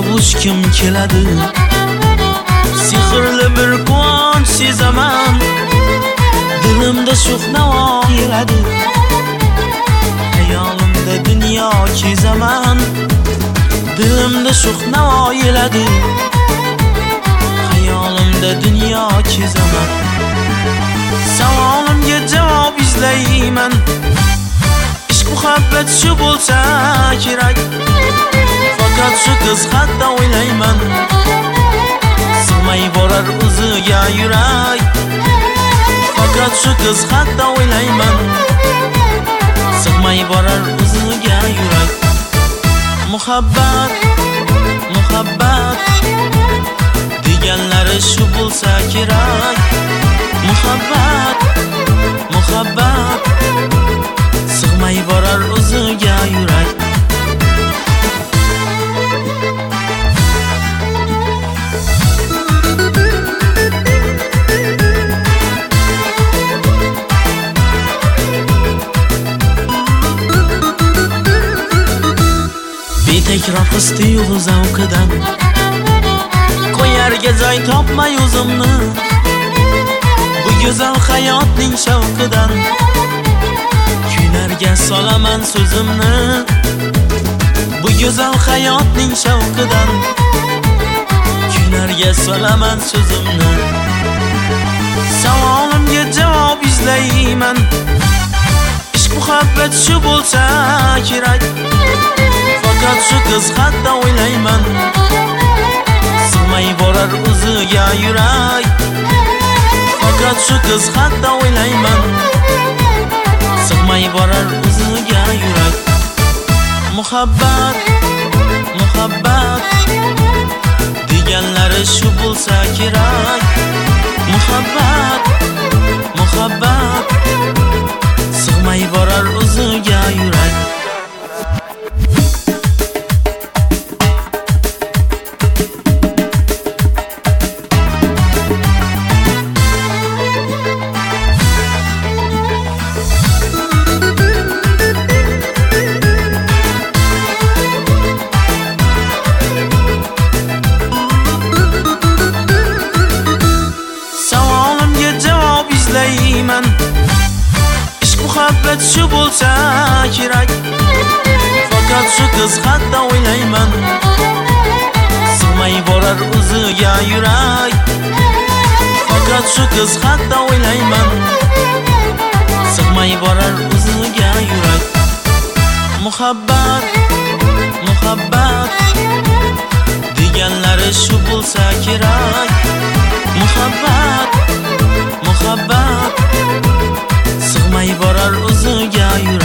kavuşkim keladi. Sehrli bir quvonch sezaman, dilimda sho'x navo yeladi. Hayolimda dunyo kezaman, dilimda sho'x navo yeladi. Hayolimda dunyo kezaman, savolimga javob izlayman. Ishq muhabbat shu bo'lsa kerak, faqat shu qiz haqida o'ylayman. Sig'may borar o'ziga yurak, faqat shu qiz haqida o'ylayman. Sig'may borar o'ziga yurak. Muhabbat, muhabbat deganlari shu bo'lsa kerak. Muhabbat, muhabbat sig'may borar o'ziga yurak. Betakrar his-tuyg'u zavqidan qo'yarga joy topmay o'zimni, bu go'zal hayotning shavqidan kuylarga solaman so'zimni. Bu go'zal hayotning shavqidan kuylarga solaman so'zimni. Savolimga javob izlayman. Ishq muhabbat shu bo'lsa kerak, faqat shu qiz haqida o'ylayman. Sig'may borar o'ziga yurak, faqat shu qiz haqida o'ylayman. Sig'may borar o'ziga yurak. Muhabbat, muhabbat deganlari shu bo'lsa kerak. Muhabbat, muhabbat sig'may borar o'ziga yurak. Ishq muhabbat shu bo'lsa kerak, faqat shu qiz haqida o'ylayman. Sig'may borar o'ziga yurak, faqat shu qiz haqida o'ylayman. Sig'may borar o'ziga yurak. Muhabbat, muhabbat deganlari shu bo'lsa kerak. Muhabbat, muhabbat sig'may borar o'ziga yurak.